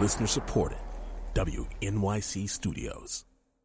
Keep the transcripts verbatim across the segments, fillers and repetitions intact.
Listener supported. W N Y C Studios.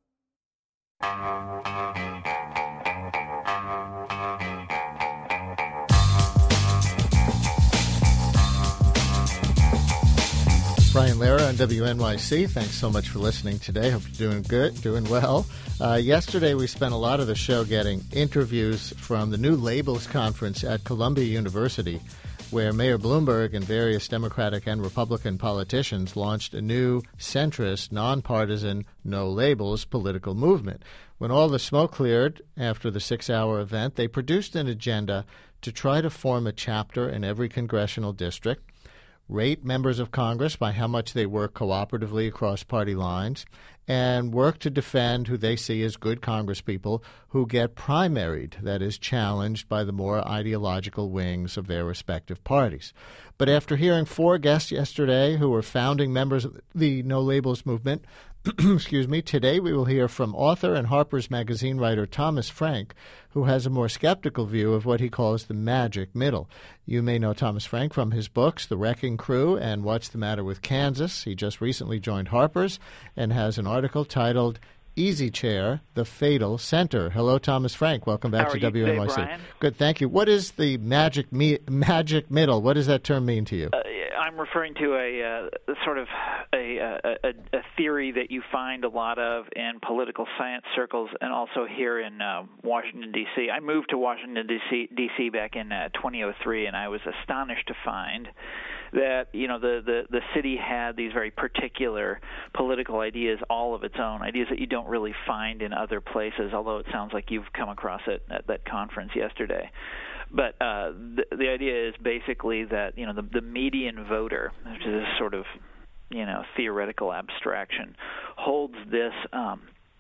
Brian Lehrer on W N Y C. Thanks so much for listening today. Hope you're doing good, doing well. Uh, yesterday, we spent a lot of the show getting interviews from the New Labels Conference at Columbia University, where Mayor Bloomberg and various Democratic and Republican politicians launched a new centrist, nonpartisan, no labels political movement. When all the smoke cleared after the six-hour event, they produced an agenda to try to form a chapter in every congressional district, rate members of Congress by how much they work cooperatively across party lines, and work to defend who they see as good congresspeople who get primaried, that is, challenged by the more ideological wings of their respective parties. But after hearing four guests yesterday who were founding members of the No Labels movement, excuse me, today we will hear from author and Harper's Magazine writer Thomas Frank, who has a more skeptical view of what he calls the magic middle. You may know Thomas Frank from his books, The Wrecking Crew and What's the Matter with Kansas. He just recently joined Harper's and has an article titled Easy Chair, The Fatal Center. Hello, Thomas Frank. Welcome back How to are you W N Y C. today, Brian? Good, thank you. What is the magic me- magic middle? What does that term mean to you? Uh, I'm referring to a uh, sort of a, a, a theory that you find a lot of in political science circles and also here in uh, Washington, D C. I moved to Washington, D C, D C back in uh, twenty oh three, and I was astonished to find that, you know, the, the, the city had these very particular political ideas, all of its own, ideas that you don't really find in other places, although it sounds like you've come across it at that conference yesterday. But uh, the, the idea is basically that, you know, the, the median voter, which is a sort of, you know, theoretical abstraction, holds this um,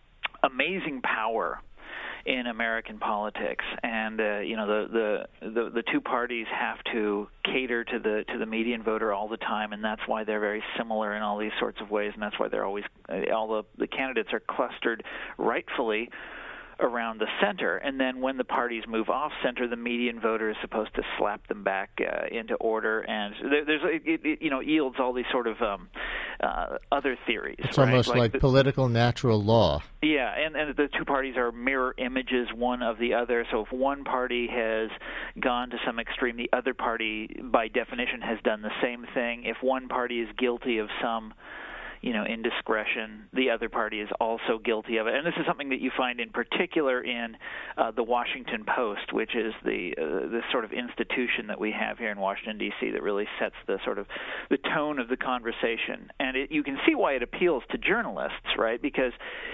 amazing power in American politics, and uh, you know the, the the the two parties have to cater to the to the median voter all the time, and that's why they're very similar in all these sorts of ways, and that's why they're always all the the candidates are clustered rightfully around the center, and then when the parties move off center, the median voter is supposed to slap them back uh, into order, and there, there's it, it you know yields all these sort of um, uh, other theories. It's right? almost like, like the, political natural law. Yeah, and, and the two parties are mirror images one of the other. So if one party has gone to some extreme, the other party, by definition, has done the same thing. If one party is guilty of some you know, indiscretion, the other party is also guilty of it. And this is something that you find in particular in uh, the Washington Post, which is the uh, the sort of institution that we have here in Washington, D C that really sets the sort of the tone of the conversation. And it, you can see why it appeals to journalists, right? Because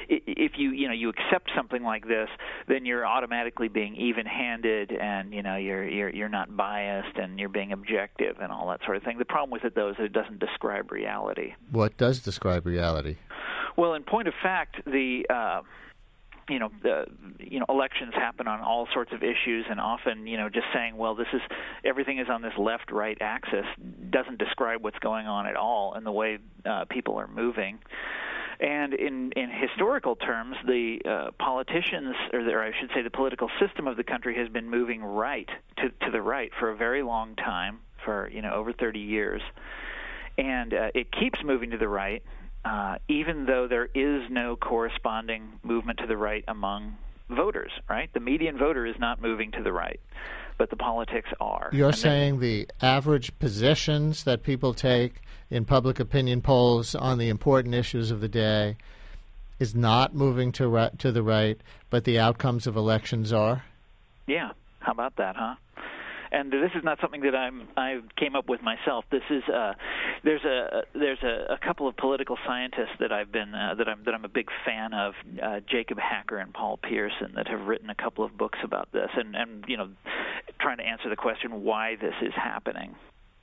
if you, you know, you accept something like this, then you're automatically being even-handed and, you know, you're, you're, you're not biased and you're being objective and all that sort of thing. The problem with it, though, is that it doesn't describe reality. What does describe reality? Well, in point of fact, the uh, you know the you know elections happen on all sorts of issues, and often you know just saying, well, this is everything is on this left-right axis doesn't describe what's going on at all and the way uh, people are moving. And in, in historical terms, the uh, politicians, or, the, or I should say the political system of the country has been moving right to, to the right for a very long time, for you know over thirty years. And uh, it keeps moving to the right, uh, even though there is no corresponding movement to the right among voters, right? The median voter is not moving to the right, but the politics are. You're and saying the average positions that people take in public opinion polls on the important issues of the day is not moving to right, to the right, but the outcomes of elections are? Yeah. How about that, huh? And this is not something that I'm I came up with myself. This is uh, there's a there's a, a couple of political scientists that I've been uh, that I'm that I'm a big fan of, uh, Jacob Hacker and Paul Pearson, that have written a couple of books about this, and, and you know, trying to answer the question why this is happening.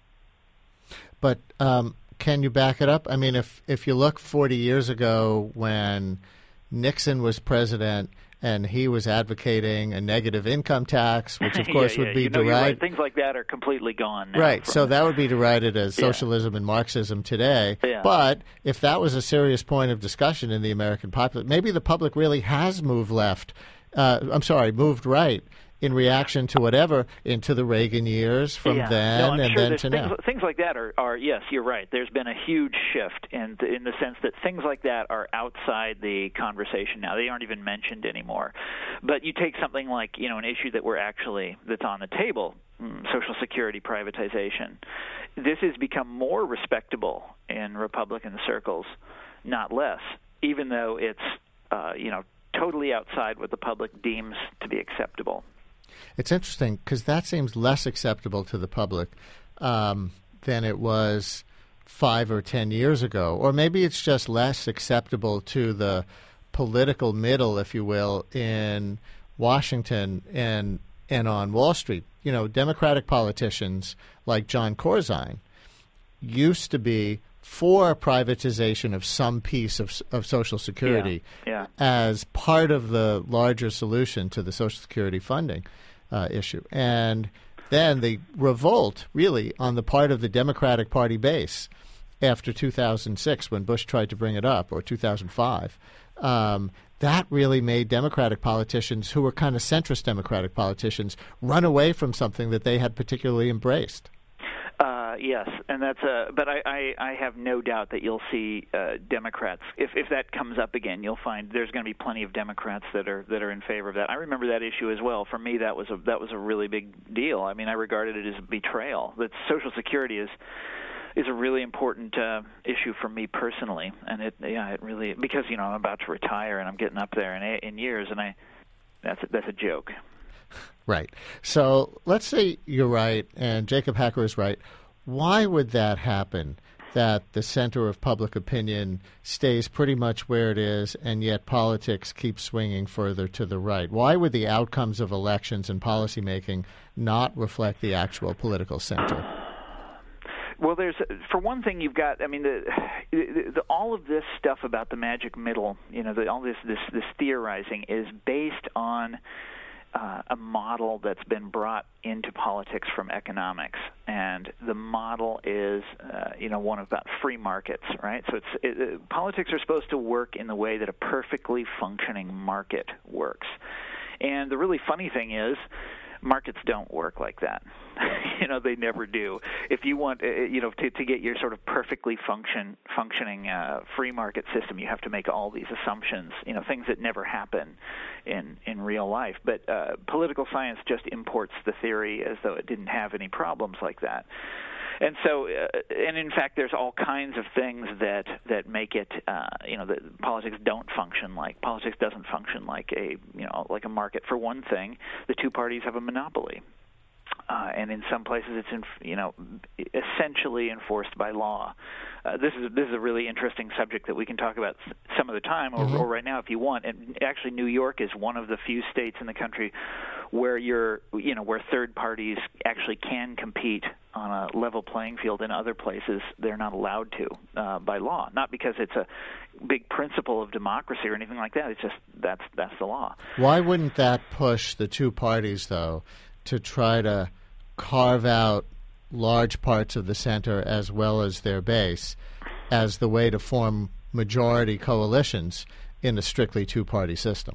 But um, can you back it up? I mean, if if you look forty years ago when Nixon was president, and he was advocating a negative income tax, which of course yeah, yeah. would be you know, derided. Right. Things like that are completely gone now. Right, so from... that would be derided as yeah. socialism and Marxism today. Yeah. But if that was a serious point of discussion in the American populace, maybe the public really has moved left. Uh, I'm sorry, moved right in reaction to whatever, into the Reagan years from yeah. then no, I'm and sure then to things, now. Things like that are, are, yes, you're right. There's been a huge shift in the, in the sense that things like that are outside the conversation now. They aren't even mentioned anymore. But you take something like, you know, an issue that we're actually, that's on the table, Social Security privatization. This has become more respectable in Republican circles, not less, even though it's, uh, you know, totally outside what the public deems to be acceptable. It's interesting because that seems less acceptable to the public um, than it was five or ten years ago. Or maybe it's just less acceptable to the political middle, if you will, in Washington and and on Wall Street. You know, Democratic politicians like John Corzine used to be for privatization of some piece of of Social Security yeah, yeah. as part of the larger solution to the Social Security funding uh, issue. And then the revolt, really, on the part of the Democratic Party base after two thousand six, when Bush tried to bring it up, or two thousand five, um, that really made Democratic politicians, who were kind of centrist Democratic politicians, run away from something that they had particularly embraced. Uh, yes, and that's a. But I, I, I have no doubt that you'll see uh, Democrats. If if that comes up again, you'll find there's going to be plenty of Democrats that are that are in favor of that. I remember that issue as well. For me, that was a that was a really big deal. I mean, I regarded it as a betrayal. That Social Security is is a really important uh, issue for me personally, and it yeah it really because you know I'm about to retire and I'm getting up there in in years, and I that's a, that's a joke. Right. So let's say you're right and Jacob Hacker is right. Why would that happen, that the center of public opinion stays pretty much where it is and yet politics keeps swinging further to the right? Why would the outcomes of elections and policymaking not reflect the actual political center? Well, there's for one thing, you've got. I mean, the, the, the all of this stuff about the magic middle. You know, the, all this this this theorizing is based on Uh, a model that's been brought into politics from economics, and the model is, uh, you know, one about free markets, right? So it's it, it, politics are supposed to work in the way that a perfectly functioning market works. And the really funny thing is, markets don't work like that. You know, they never do. If you want, uh, you know, to, to get your sort of perfectly function functioning uh, free market system, you have to make all these assumptions, you know, things that never happen in in real life. But uh, political science just imports the theory as though it didn't have any problems like that. And so, uh, and in fact, there's all kinds of things that that make it, uh, you know, that politics don't function like politics doesn't function like a, you know, like a market. For one thing, the two parties have a monopoly, uh, and in some places, it's, in, you know, essentially enforced by law. Uh, this is this is a really interesting subject that we can talk about some other time, or, mm-hmm. or right now if you want. And actually, New York is one of the few states in the country where you're, you know, where third parties actually can compete on a level playing field. In other places, they're not allowed to uh, by law. Not because it's a big principle of democracy or anything like that. It's just that's that's the law. Why wouldn't that push the two parties, though, to try to carve out large parts of the center as well as their base as the way to form majority coalitions in a strictly two-party system?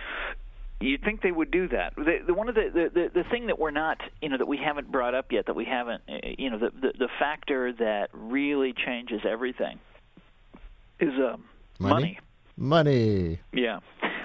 You'd think they would do that. The, the, one of the, the the thing that we're not, you know, that we haven't brought up yet, that we haven't, you know, the the, the factor that really changes everything is uh, money. Money. Money. Yeah.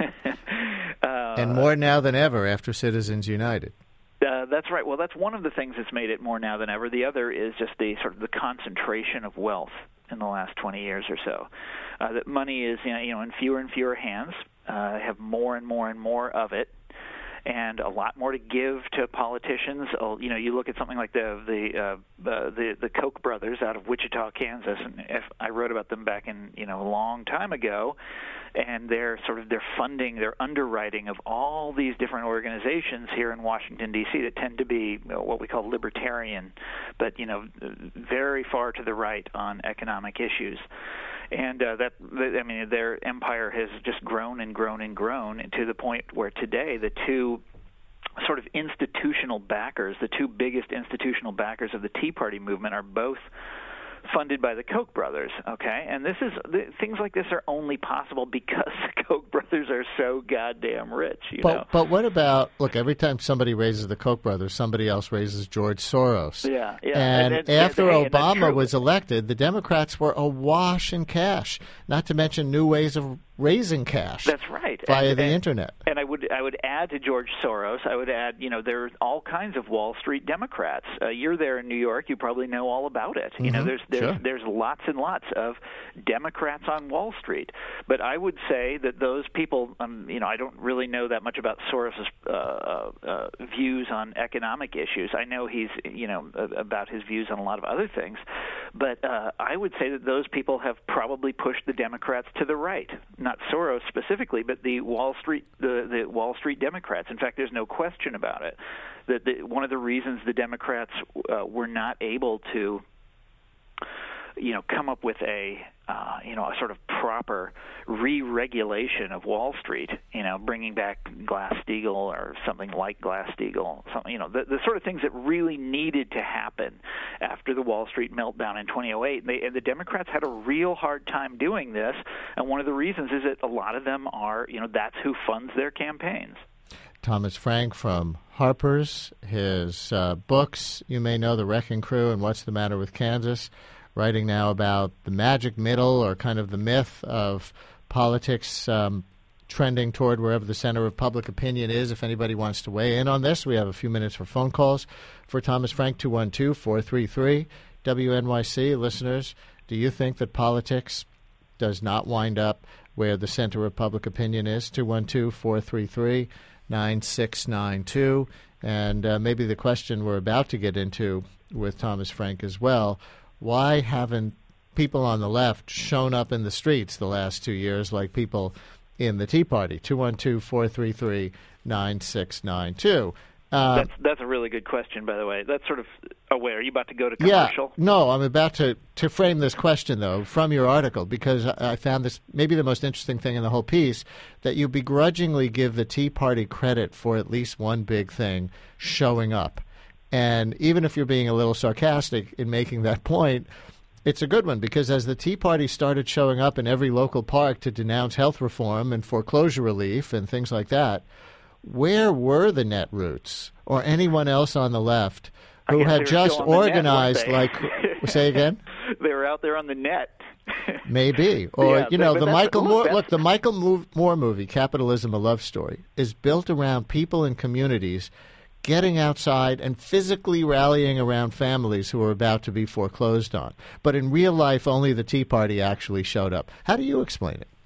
uh, and more now than ever after Citizens United. Uh, that's right. Well, that's one of the things that's made it more now than ever. The other is just the sort of the concentration of wealth in the last twenty years or so. Uh, that money is, you know, you know, in fewer and fewer hands. Uh, have more and more and more of it, and a lot more to give to politicians. Uh, you know, you look at something like the the uh, uh, the the Koch brothers out of Wichita, Kansas, and if I wrote about them back in, you know, a long time ago, and they're sort of their funding, their underwriting of all these different organizations here in Washington D C that tend to be, you know, what we call libertarian, but, you know, very far to the right on economic issues. And uh, that, I mean, their empire has just grown and grown and grown to the point where today the two sort of institutional backers, the two biggest institutional backers of the Tea Party movement, are both funded by the Koch brothers, okay? And this is th- things like this are only possible because the Koch brothers are so goddamn rich, you but, know. But what about, look, every time somebody raises the Koch brothers, somebody else raises George Soros. Yeah, yeah. And, and, and after and, Obama was elected, the Democrats were awash in cash, not to mention new ways of raising cash. That's right. Via and, the and, internet. And I would I would add to George Soros, I would add, you know, there's all kinds of Wall Street Democrats. Uh, you're there in New York, you probably know all about it. You mm-hmm. know, there's there's sure. there's lots and lots of Democrats on Wall Street. But I would say that those people, um, you know, I don't really know that much about Soros's uh, uh, views on economic issues. I know he's, you know, about his views on a lot of other things. But uh, I would say that those people have probably pushed the Democrats to the right. Not Soros specifically, but the Wall Street the, the Wall Street Democrats. In fact, there's no question about it that the, one of the reasons the Democrats uh, were not able to, you know, come up with a uh, you know a sort of proper re-regulation of Wall Street, you know, bringing back Glass-Steagall or something like Glass-Steagall, something, you know, the, the sort of things that really needed to happen after the Wall Street meltdown in two thousand eight. And, they, and the Democrats had a real hard time doing this, and one of the reasons is that a lot of them are, you know, that's who funds their campaigns. Thomas Frank from Harper's, his uh, books, you may know, The Wrecking Crew and What's the Matter with Kansas, writing now about the magic middle, or kind of the myth of politics um, trending toward wherever the center of public opinion is. If anybody wants to weigh in on this, we have a few minutes for phone calls. For Thomas Frank, two one two, four three three, W N Y C. Listeners, do you think that politics does not wind up where the center of public opinion is? two one two, four three three, nine six nine two. And uh, maybe the question we're about to get into with Thomas Frank as well, why haven't people on the left shown up in the streets the last two years like people in the Tea Party? two one two, four three three, nine six nine two. Uh, that's, that's a really good question, by the way. That's sort of aware. Are you about to go to commercial? Yeah, no, I'm about to, to frame this question, though, from your article, because I, I found this maybe the most interesting thing in the whole piece, that you begrudgingly give the Tea Party credit for at least one big thing, showing up. And even if you're being a little sarcastic in making that point, it's a good one, because as the Tea Party started showing up in every local park to denounce health reform and foreclosure relief and things like that, where were the Netroots or anyone else on the left who had just organized, like, say again? They were out there on the net. Maybe. Or, yeah, you know, but, but the Michael look, Moore, look, the Michael Moore movie, Capitalism, A Love Story, is built around people in communities getting outside and physically rallying around families who are about to be foreclosed on. But in real life, only the Tea Party actually showed up. How do you explain it?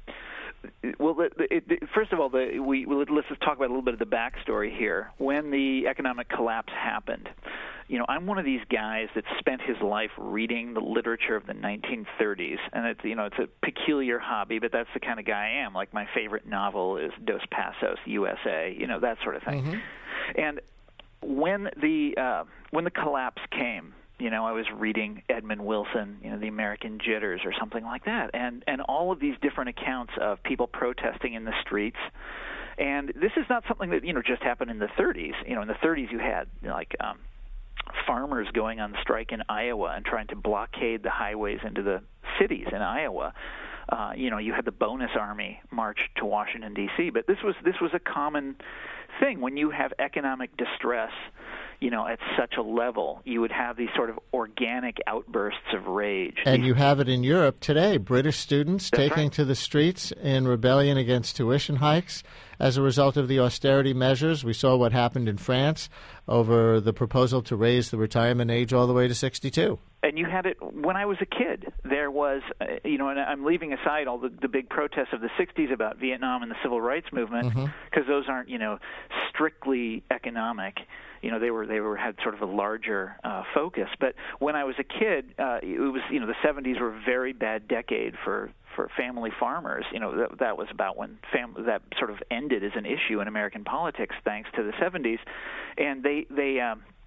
Well, it, it, it, first of all, the, we, let's just talk about a little bit of the backstory here. When the economic collapse happened, you know, I'm one of these guys that spent his life reading the literature of the nineteen thirties, and it's, you know, it's a peculiar hobby, but that's the kind of guy I am. Like, my favorite novel is Dos Passos, U S A, you know, that sort of thing. Mm-hmm. And when the uh, when the collapse came, you know, I was reading Edmund Wilson, you know, The American Jitters or something like that, and and all of these different accounts of people protesting in the streets. And this is not something that, you know, just happened in the thirties. You know, in the thirties you had, you know, like um, farmers going on strike in Iowa and trying to blockade the highways into the cities in Iowa. Uh, you know, you had the Bonus Army march to Washington, D C, but this was this was a common thing. When you have economic distress, you know, at such a level, you would have these sort of organic outbursts of rage. And you have it in Europe today. British students That's taking right. to the streets in rebellion against tuition hikes as a result of the austerity measures. We saw what happened in France over the proposal to raise the retirement age all the way to sixty-two. And you had it when I was a kid. There was, uh, you know, and I'm leaving aside all the, the big protests of the sixties about Vietnam and the civil rights movement, because mm-hmm. those aren't, you know, strictly economic. You know, they were they were had sort of a larger uh, focus. But when I was a kid, uh, it was, you know, the seventies were a very bad decade for for family farmers. You know, that, that was about when fam- that sort of ended as an issue in American politics, thanks to the seventies, and they they. Um,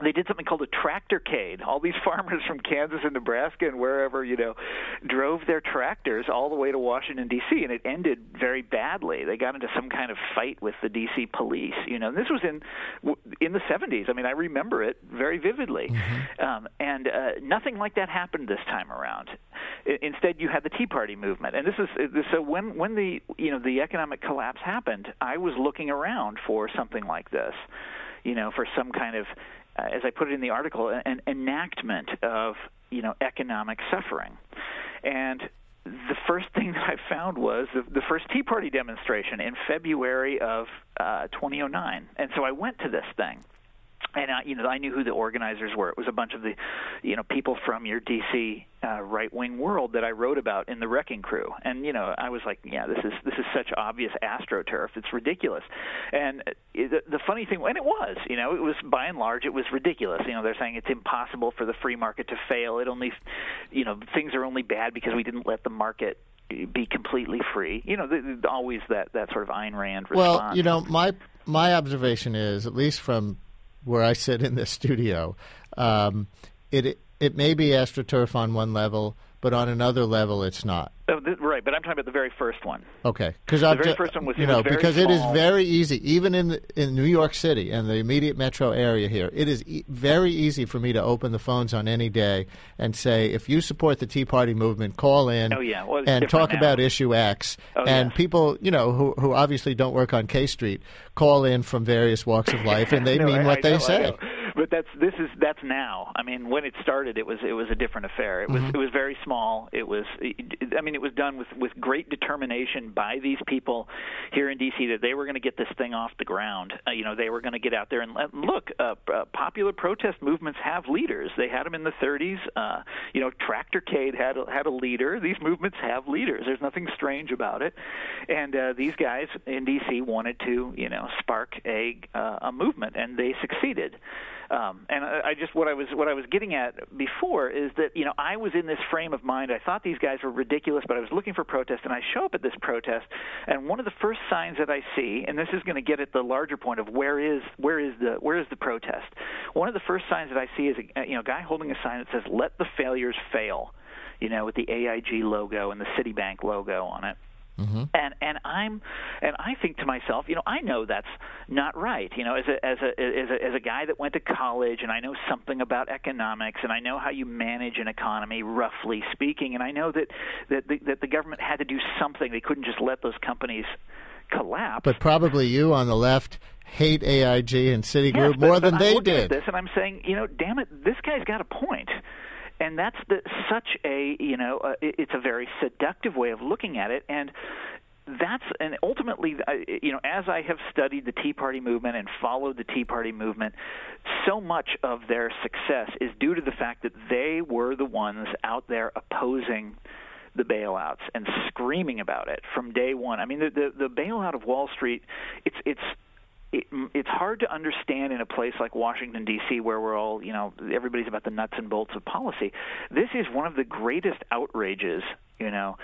they did something called a tractorcade. All these farmers from Kansas and Nebraska and wherever, you know, drove their tractors all the way to Washington, D C, and it ended very badly. They got into some kind of fight with the D C police. You know, and this was in in the seventies. I mean, I remember it very vividly. Mm-hmm. Um, and uh, nothing like that happened this time around. I, instead, you had the Tea Party movement. And this is so when when the you know the economic collapse happened, I was looking around for something like this. You know, for some kind of Uh, as I put it in the article, an enactment of, you know, economic suffering. And the first thing that I found was the, the first Tea Party demonstration in February of uh, twenty oh nine. And so I went to this thing. And I, you know, I knew who the organizers were. It was a bunch of the, you know, people from your D C uh, right-wing world that I wrote about in the Wrecking Crew. And you know, I was like, yeah, this is this is such obvious AstroTurf. It's ridiculous. And the, the funny thing, and it was, you know, it was by and large, it was ridiculous. You know, they're saying it's impossible for the free market to fail. It only, you know, things are only bad because we didn't let the market be completely free. You know, the, the, always that that sort of Ayn Rand response. Well, you know, my my observation is, at least from where I sit in this studio, um, it it may be AstroTurf on one level, but on another level, it's not. Oh, th- right, but I'm talking about the very first one. Okay, because the I'm very ju- first one was you it know was very because small. it is very easy, even in the, in New York City and the immediate metro area here. It is e- very easy for me to open the phones on any day and say, if you support the Tea Party movement, call in oh, yeah. well, and talk now. about issue X. Oh, and yes. people, you know, who who obviously don't work on K Street, call in from various walks of life, and they no, mean I, what I they know, say. But that's this is that's now. I mean, when it started, it was it was a different affair. It was Mm-hmm. it was very small. It was I mean, it was done with, with great determination by these people here in D C that they were going to get this thing off the ground. Uh, you know, they were going to get out there and let, look. Uh, uh, popular protest movements have leaders. They had them in the thirties. Uh, you know, Tractorcade had a, had a leader. These movements have leaders. There's nothing strange about it. And uh, these guys in D C wanted to, you know, spark a uh, a movement, and they succeeded. Um, and I, I just what I was what I was getting at before is that, you know, I was in this frame of mind. I thought these guys were ridiculous, but I was looking for protest, and I show up at this protest, and one of the first signs that I see, and this is going to get at the larger point of where is where is the where is the protest. One of the first signs that I see is a you know guy holding a sign that says "Let the failures fail," you know, with the A I G logo and the Citibank logo on it. Mm-hmm. And and I'm and I think to myself, you know, I know that's not right. You know, as a as a as a as a guy that went to college, and I know something about economics, and I know how you manage an economy, roughly speaking, and I know that that the, that the government had to do something. They couldn't just let those companies collapse. But probably you on the left hate A I G and Citigroup yes, but, more but than I'm they looking did. at this, and I'm saying, you know, damn it, this guy's got a point. And that's the, such a, you know, uh, it, it's a very seductive way of looking at it. And that's, and ultimately, you know, as I have studied the Tea Party movement and followed the Tea Party movement, so much of their success is due to the fact that they were the ones out there opposing the bailouts and screaming about it from day one. I mean, the the, the bailout of Wall Street, it's it's It, it's hard to understand in a place like Washington, D C, where we're all, you know, everybody's about the nuts and bolts of policy. This is one of the greatest outrages, you know,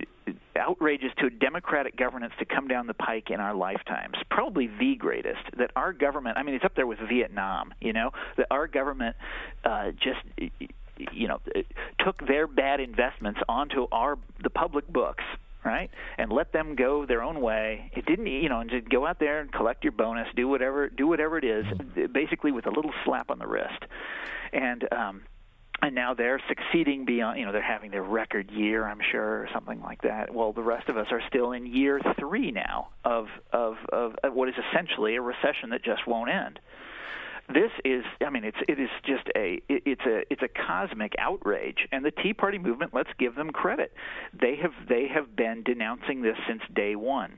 outrages to democratic governance to come down the pike in our lifetimes. Probably the greatest. That our government, I mean, it's up there with Vietnam, you know, that our government uh, just, you know, took their bad investments onto our the public books, right, and let them go their own way. It didn't, you know, and just go out there and collect your bonus, do whatever, do whatever it is, basically with a little slap on the wrist. And um, and now they're succeeding beyond, you know, they're having their record year, I'm sure, or something like that. Well, the rest of us are still in year three now of of of what is essentially a recession that just won't end. This is, I mean, it's it is just a it's a it's a cosmic outrage, and the Tea Party movement. Let's give them credit. They have they have been denouncing this since day one.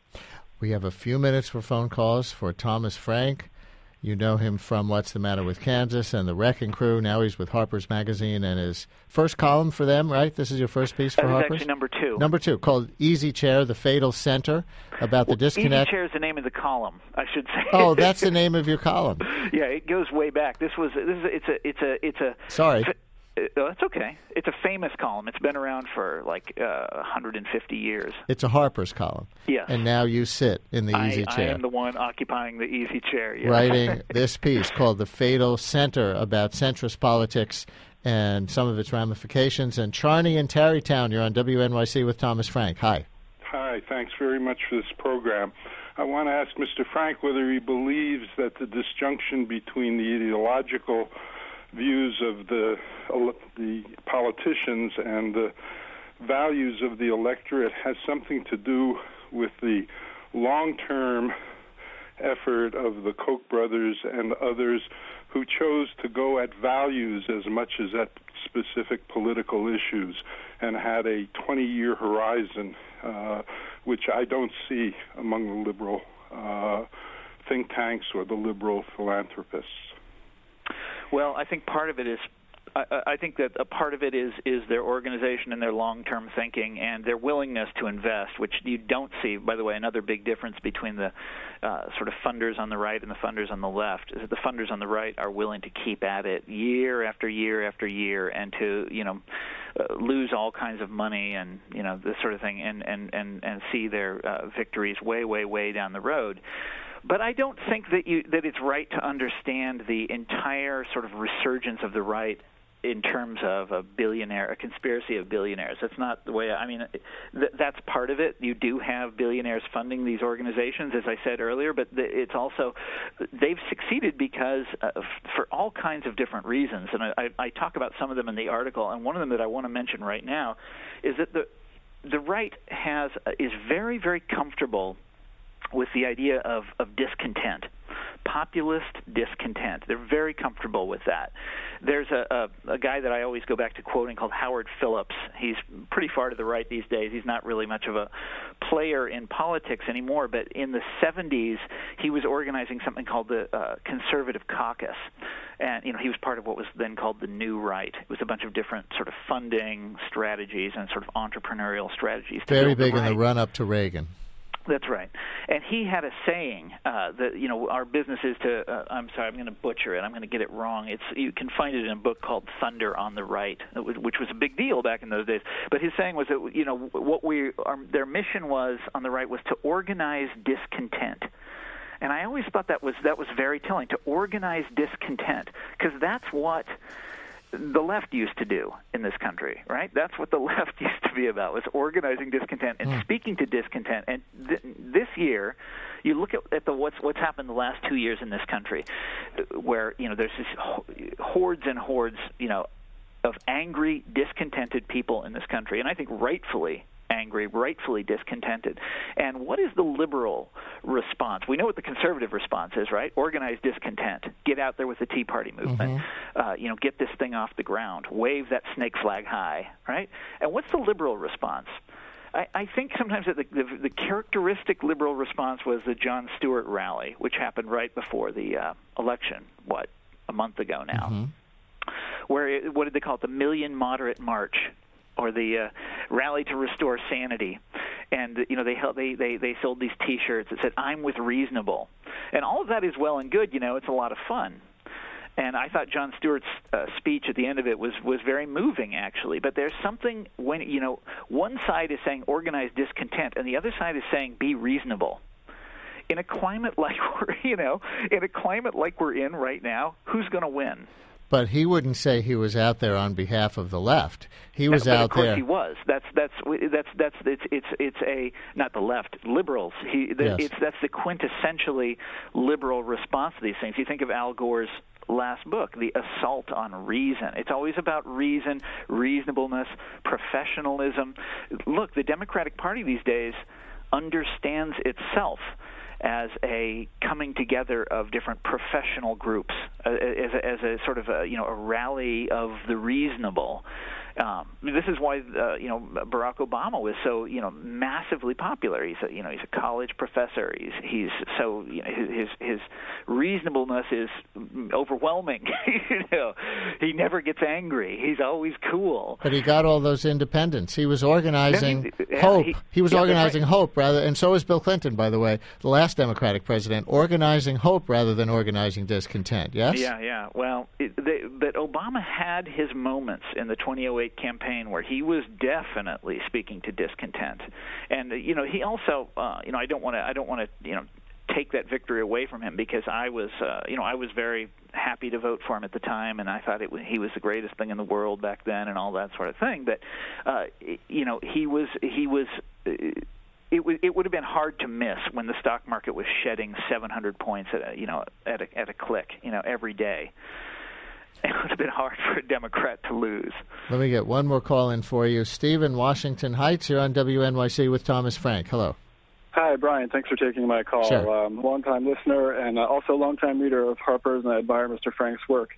We have a few minutes for phone calls for Thomas Frank. You know him from What's the Matter with Kansas and the Wrecking Crew. Now he's with Harper's Magazine, and his first column for them, right? This is your first piece for That was Harper's? actually number two. Number two, called Easy Chair, The Fatal Center, about well, the disconnect. Easy Chair is the name of the column, I should say. Oh, that's the name of your column. Yeah, it goes way back. This was this is it's a it's a it's a Sorry. Uh, That's okay. It's a famous column. It's been around for like uh, one hundred fifty years. It's a Harper's column. Yes. And now you sit in the I, easy chair. I am the one occupying the easy chair. Yeah. Writing this piece called The Fatal Center about centrist politics and some of its ramifications. And Charney in Tarrytown, you're on W N Y C with Thomas Frank. Hi. Hi. Thanks very much for this program. I want to ask Mister Frank whether he believes that the disjunction between the ideological views of the the politicians and the values of the electorate has something to do with the long-term effort of the Koch brothers and others who chose to go at values as much as at specific political issues and had a twenty-year horizon, uh, which I don't see among the liberal uh, think tanks or the liberal philanthropists. Well, I think part of it is, I, I think that a part of it is is their organization and their long-term thinking and their willingness to invest, which you don't see. By the way, another big difference between the uh, sort of funders on the right and the funders on the left is that the funders on the right are willing to keep at it year after year after year and to, you know, uh, lose all kinds of money and, you know, this sort of thing and, and, and, and see their uh, victories way, way, way down the road. But I don't think that you that it's right to understand the entire sort of resurgence of the right in terms of a billionaire, a conspiracy of billionaires. That's not the way. I mean, th- that's part of it. You do have billionaires funding these organizations, as I said earlier, but th- it's also they've succeeded because uh, f- for all kinds of different reasons. And I, I, I talk about some of them in the article. And one of them that I want to mention right now is that the the right has uh, is very, very comfortable with the idea of, of discontent, populist discontent. They're very comfortable with that. There's a, a, a guy that I always go back to quoting called Howard Phillips. He's pretty far to the right these days. He's not really much of a player in politics anymore, but in the seventies, he was organizing something called the uh, Conservative Caucus. And, you know, he was part of what was then called the New Right. It was a bunch of different sort of funding strategies and sort of entrepreneurial strategies. Very big the in right. the run-up to Reagan. That's right. And he had a saying uh, that, you know, our business is to, uh, I'm sorry, I'm going to butcher it. I'm going to get it wrong. It's You can find it in a book called Thunder on the Right, which was a big deal back in those days. But his saying was that, you know, what we, our, their mission was on the right was to organize discontent. And I always thought that was that was very telling, to organize discontent, because that's what the left used to do in this country, right? That's what the left used to be about, was organizing discontent and mm. speaking to discontent. And th- this year, you look at, at the what's what's happened the last two years in this country, where, you know, there's this hordes and hordes, you know, of angry, discontented people in this country, and I think rightfully angry, rightfully discontented. And what is the liberal response? We know what the conservative response is, right? Organize discontent. Get out there with the Tea Party movement. Mm-hmm. Uh, you know, get this thing off the ground. Wave that snake flag high, right? And what's the liberal response? I, I think sometimes that the, the, the characteristic liberal response was the Jon Stewart rally, which happened right before the uh, election, what, a month ago now, mm-hmm. where, it, what did they call it, the Million Moderate March, or the uh, Rally to Restore Sanity. And, you know, they, held, they they they sold these T-shirts that said, I'm with reasonable. And all of that is well and good, you know, it's a lot of fun. And I thought Jon Stewart's uh, speech at the end of it was, was very moving, actually. But there's something when, you know, one side is saying organize discontent, and the other side is saying be reasonable. In a climate like we're, you know, in a climate like we're in right now, who's going to win? But he wouldn't say he was out there on behalf of the left. He was but out of course there. He was. That's that's that's that's it's it's it's a not the left, liberals. He the, yes. it's that's the quintessentially liberal response to these things. You think of Al Gore's last book, The Assault on Reason. It's always about reason, reasonableness, professionalism. Look, the Democratic Party these days understands itself as a coming together of different professional groups, uh, as, a, as a sort of a, you know, a rally of the reasonable. Um, this is why uh, you know Barack Obama was so you know massively popular. He's a, you know he's a college professor. He's he's so you know his his reasonableness is overwhelming. you know, he never gets angry. He's always cool. But he got all those independents. He was organizing No, he- yeah, hope. he- He, was yeah, that's organizing right. hope rather, and so was Bill Clinton, by the way, the last Democratic president, organizing hope rather than organizing discontent. Yes. Yeah, yeah. Well, it, they, but Obama had his moments in the twenty oh eight campaign where he was definitely speaking to discontent, and uh, you know he also, uh, you know, I don't want to, I don't want to, you know. take that victory away from him because I was, uh, you know, I was very happy to vote for him at the time, and I thought it was, he was the greatest thing in the world back then, and all that sort of thing. But, uh, you know, he was, he was. Uh, It would it would have been hard to miss when the stock market was shedding seven hundred points at a, you know at a at a click, you know, every day. It would have been hard for a Democrat to lose. Let me get one more call in for you, Steve in Washington Heights. You're on W N Y C with Thomas Frank. Hello. Hi, Brian. Thanks for taking my call. Sure. Um, long-time listener and uh, also long-time reader of Harper's, and I admire Mister Frank's work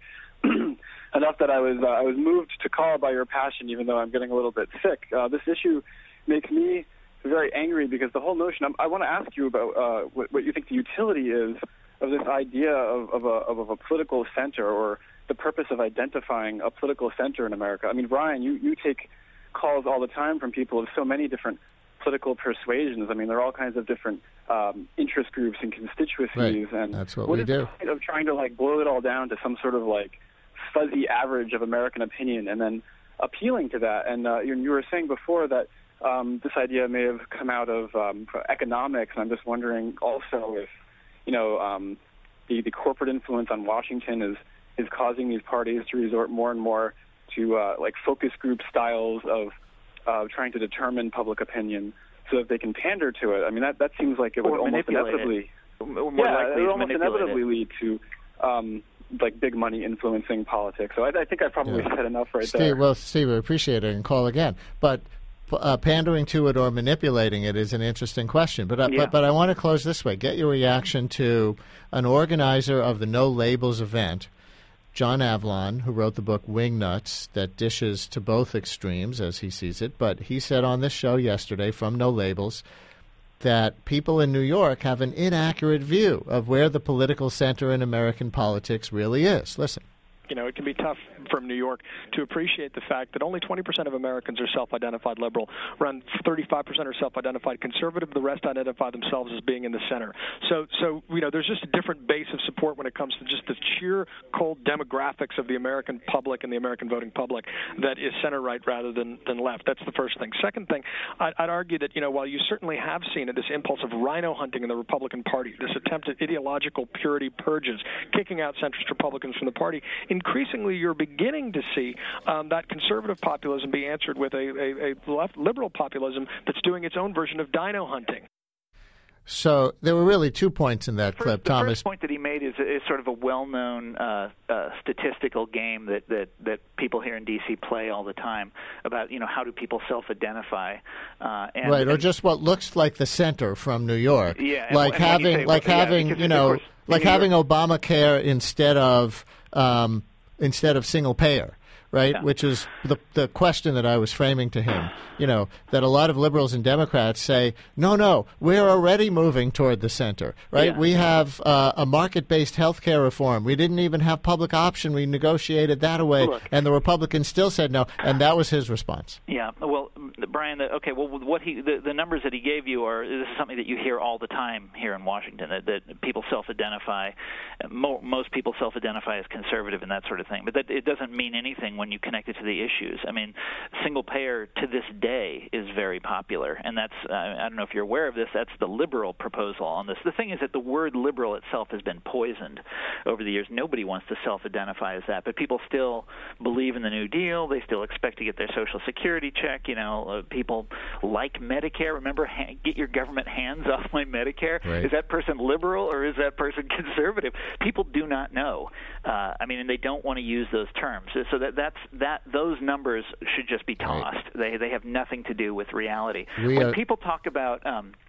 enough that I was uh, I was moved to call by your passion, even though I'm getting a little bit sick. Uh, this issue makes me very angry because the whole notion. I'm, I want to ask you about uh, what, what you think the utility is of this idea of, of, a, of a political center, or the purpose of identifying a political center in America. I mean, Brian, you, you take calls all the time from people of so many different political persuasions. I mean, there are all kinds of different um, interest groups and constituencies, Right. and That's what what we is do. the point of trying to like boil it all down to some sort of like fuzzy average of American opinion, and then appealing to that? And uh, you, you were saying before that um, this idea may have come out of um, economics, and I'm just wondering also if you know um, the the corporate influence on Washington is is causing these parties to resort more and more to uh, like focus group styles of Uh, trying to determine public opinion so that they can pander to it. I mean, that, that seems like it would Or almost manipulate inevitably, it. Or more yeah, likely it would to almost manipulate inevitably it. lead to um, like big money influencing politics. So I, I think I probably Yeah. said enough right Steve, there. well, Steve, I appreciate it, and call again. But uh, pandering to it or manipulating it is an interesting question. But, uh, Yeah. but but I want to close this way. Get your reaction to an organizer of the No Labels event, John Avlon, who wrote the book Wingnuts, that dishes to both extremes as he sees it. But he said on this show yesterday from No Labels that people in New York have an inaccurate view of where the political center in American politics really is. Listen. You know, it can be tough from New York to appreciate the fact that only twenty percent of Americans are self-identified liberal. Around thirty-five percent are self-identified conservative. The rest identify themselves as being in the center. So, so you know, there's just a different base of support when it comes to just the sheer cold demographics of the American public and the American voting public that is center-right rather than, than left. That's the first thing. Second thing, I'd, I'd argue that, you know, while you certainly have seen it, this impulse of rhino hunting in the Republican Party, this attempt at ideological purity purges, kicking out centrist Republicans from the party, increasingly you're beginning to see um, that conservative populism be answered with a, a, a left liberal populism that's doing its own version of dino hunting. So there were really two points in that First, clip, the Thomas. first point that he made is, is sort of a well-known uh, uh, statistical game that, that, that people here in D C play all the time about, you know, how do people self-identify. Uh, and, right, or and, just what looks like the center from New York. Yeah, and like when- and when you having, say- like yeah, having, because you of know, course, like New having York- Obamacare instead of um, instead of single payer. Right, Yeah. which is the the question that I was framing to him. You know, that a lot of liberals and Democrats say, no, no, we're already moving toward the center. Right, Yeah. we have uh, a market-based health care reform. We didn't even have public option. We negotiated that away, Look. and the Republicans still said no. And that was his response. Yeah, well, Brian, the, okay, well, what he the, the numbers that he gave you are this is something that you hear all the time here in Washington, that, that people self-identify, mo- most people self-identify as conservative and that sort of thing, but that it doesn't mean anything when you connect it to the issues. I mean, single payer to this day is very popular, and that's uh, I don't know if you're aware of this. That's the liberal proposal on this. The thing is that the word liberal itself has been poisoned over the years. Nobody wants to self-identify as that, but people still believe in the New Deal. They still expect to get their Social Security check. You know, uh, people like Medicare. Remember, ha- get your government hands off my Medicare. Right. Is that person liberal or is that person conservative? People do not know. Uh, I mean, and they don't want to use those terms. So that that's that. Those numbers should just be tossed. Right. They they have nothing to do with reality. We when are... people talk about um,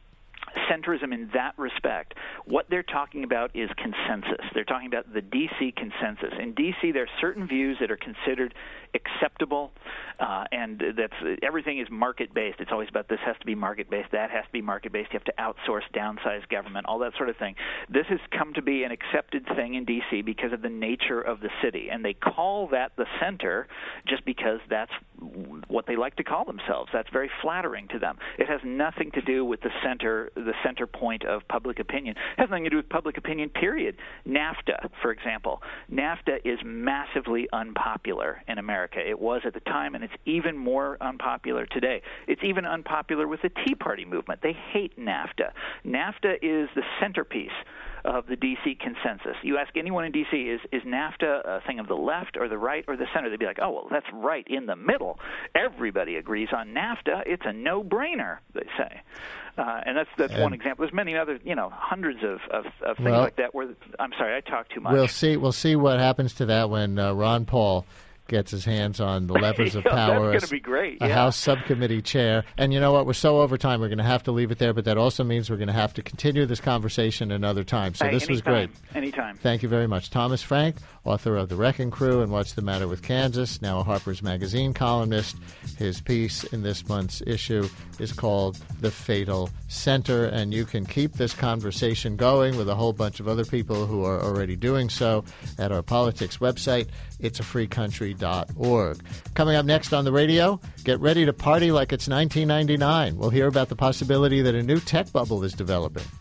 centrism in that respect. What they're talking about is consensus. They're talking about the D C consensus. In D C, there are certain views that are considered acceptable, uh, and that's everything is market-based. It's always about this has to be market-based, that has to be market-based. You have to outsource, downsize government, all that sort of thing. This has come to be an accepted thing in D C because of the nature of the city, and they call that the center just because that's what they like to call themselves. That's very flattering to them. It has nothing to do with the center, the center point of public opinion. It has nothing to do with public opinion, period. NAFTA, for example. NAFTA is massively unpopular in America. It was at the time, and it's even more unpopular today. It's even unpopular with the Tea Party movement. They hate NAFTA. NAFTA is the centerpiece of the D C consensus. You ask anyone in D C, is, is NAFTA a thing of the left or the right or the center? They'd be like, oh, well, that's right in the middle. Everybody agrees on NAFTA. It's a no-brainer, they say. Uh, and that's that's and one example. There's many other, you know, hundreds of, of, of things well, like that where, I'm sorry, I talk too much. We'll see, we'll see what happens to that when uh, Ron Paul gets his hands on the levers of power. That's going to be great. A yeah. House subcommittee chair. And you know what? We're so over time, we're going to have to leave it there, but that also means we're going to have to continue this conversation another time. So hey, this anytime, was great. Anytime. Thank you very much. Thomas Frank, author of The Wrecking Crew and What's the Matter with Kansas, now a Harper's Magazine columnist. His piece in this month's issue is called The Fatal Center, and you can keep this conversation going with a whole bunch of other people who are already doing so at our politics website, it's a free country dot org. Coming up next on the radio, get ready to party like it's nineteen ninety-nine. We'll hear about the possibility that a new tech bubble is developing.